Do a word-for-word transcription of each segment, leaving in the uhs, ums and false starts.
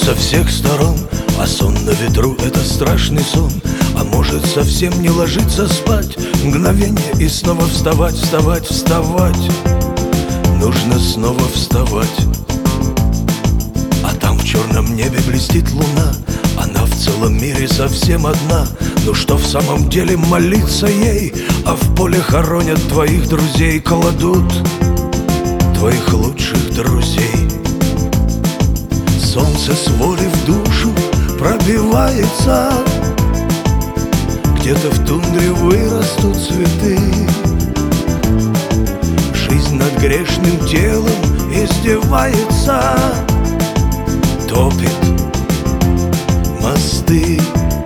со всех сторон, а сон на ветру — это страшный сон. А может совсем не ложиться спать, мгновение и снова вставать, вставать, вставать. Нужно снова вставать. А там в черном небе блестит луна, она в целом мире совсем одна. Ну что в самом деле молиться ей? А в поле хоронят твоих друзей, кладут твоих лучших друзей. Солнце с воли в душу пробивается, где-то в тундре вырастут цветы. Жизнь над грешным телом издевается, топит мосты.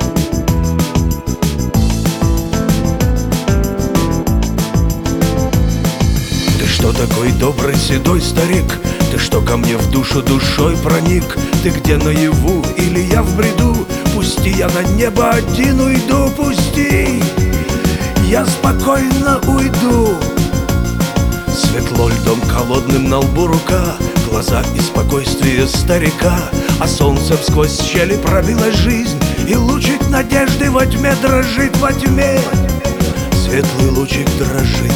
Ты что такой добрый седой старик? Ты что ко мне в душу душой проник? Ты где, наяву или я в бреду? Пусти, я на небо один уйду, пусти, я спокойно уйду. Светло льдом холодным на лбу рука, глаза и спокойствие старика. А солнцем сквозь щели пробилась жизнь, и лучик надежды во тьме дрожит, во тьме светлый лучик дрожит.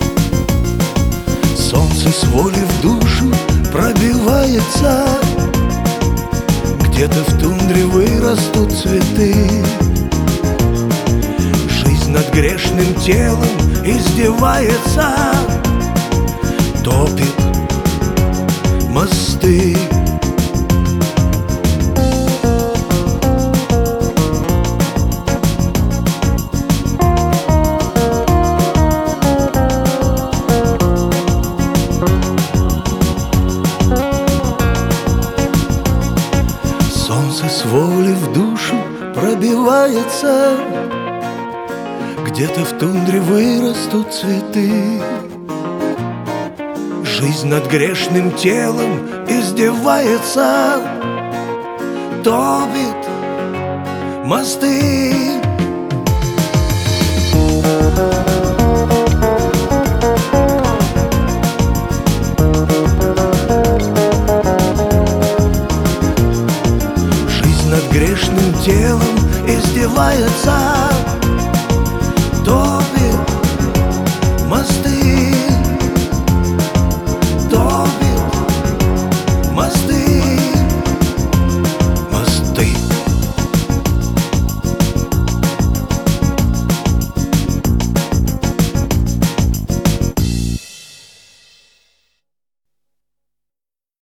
Солнце с воли в душу пробивается, где-то в тундре вырастут цветы. Жизнь над грешным телом издевается, топит мосты. Солнце с воли в душу пробивается, где-то в тундре вырастут цветы. Жизнь над грешным телом издевается, топит мосты.